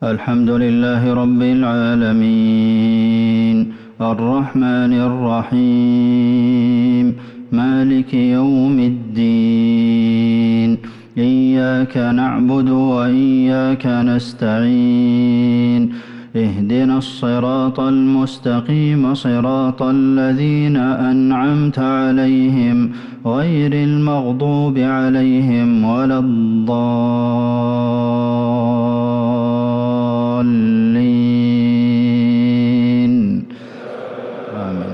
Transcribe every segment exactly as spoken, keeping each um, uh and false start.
الحمد لله رب العالمين الرحمن الرحيم مالك يوم الدين إياك نعبد وإياك نستعين اهدنا الصراط المستقيم صراط الذين أنعمت عليهم غير المغضوب عليهم ولا الضالين آمين.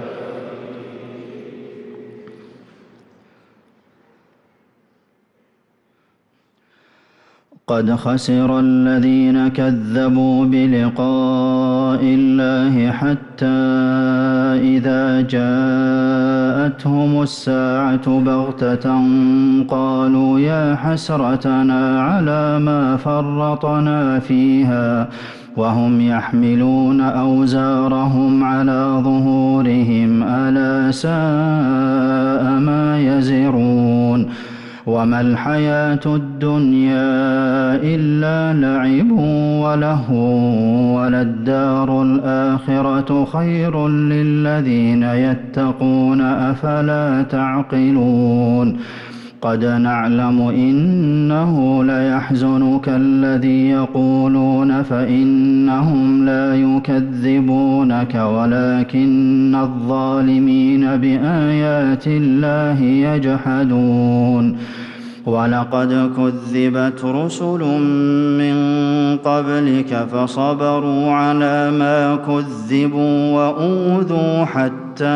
قد خسر الذين كذبوا بلقاء الله حتى إذا جاءتهم الساعة بغتة قالوا يا حسرتنا على ما فرطنا فيها وهم يحملون أوزارهم على ظهورهم ألا ساء ما يزرون وما الحياة الدنيا إلا لعب ولهو وللدار الآخرة خير للذين يتقون أفلا تعقلون قد نعلم إنه ليحزنك الذي يقولون فإنهم لا يكذبونك ولكن الظالمين بآيات الله يجحدون ولقد كذبت رسل من قبلك فصبروا على ما كذبوا وأوذوا حتى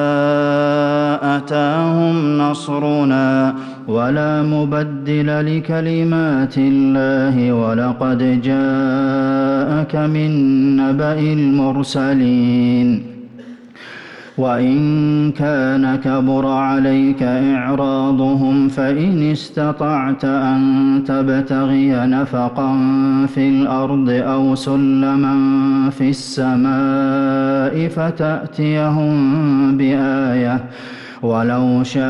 أتاهم نصرنا ولا مبدل لكلمات الله ولقد جاءك من نبأ المرسلين وإن كان كبر عليك إعراضهم فإن استطعت أن تبتغي نفقا في الأرض أو سلما في السماء فتأتيهم بآية ولو شاء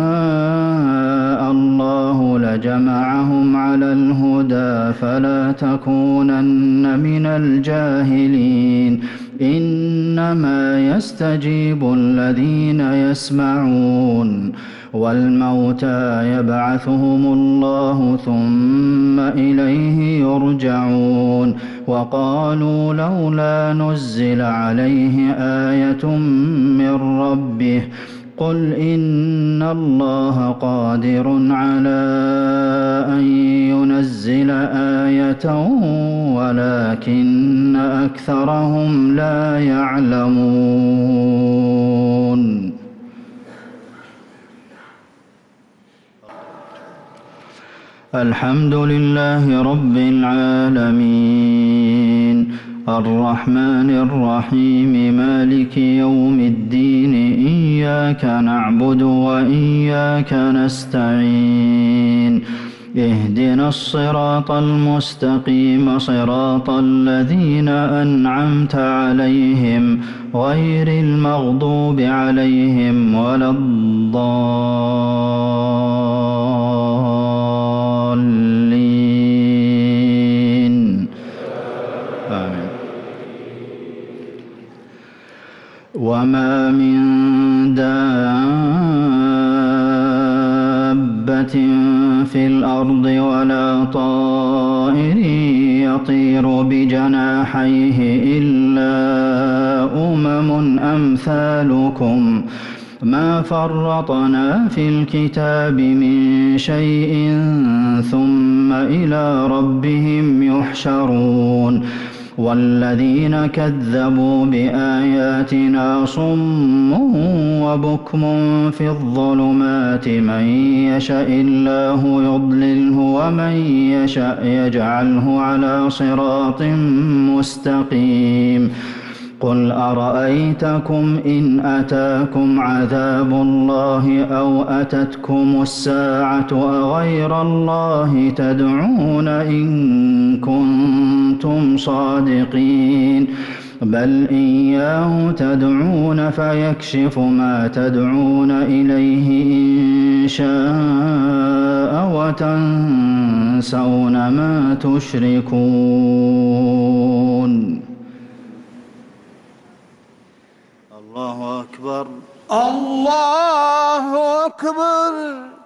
الله لجمعهم على الهدى فلا تكونن من الجاهلين إنما يستجيب الذين يسمعون والموتى يبعثهم الله ثم إليه يرجعون وقالوا لولا نزل عليه آية من ربه قل إن الله قادر على أن ينزل آية ولكن أكثرهم لا يعلمون. الحمد لله رب العالمين الرحمن الرحيم مالك يوم الدين إياك نعبد وإياك نستعين اهدنا الصراط المستقيم صراط الذين أنعمت عليهم غير المغضوب عليهم ولا الضالين آمين. وما من دابة في الأرض ولا طائر يطير بجناحيه إلا أمم أمثالكم ما فرطنا في الكتاب من شيء ثم إلى ربهم يحشرون والذين كذبوا بآياتنا صم وبكم في الظلمات من يشاء الله يضلله ومن يشاء يجعله على صراط مستقيم قل أرأيتكم إن أتاكم عذاب الله أو أتتكم الساعة أغير الله تدعون إن كنتم صادقين بل إياه تدعون فيكشف ما تدعون إليه إن شاء وتنسون وتنسون ما تشركون. الله أكبر. الله أكبر.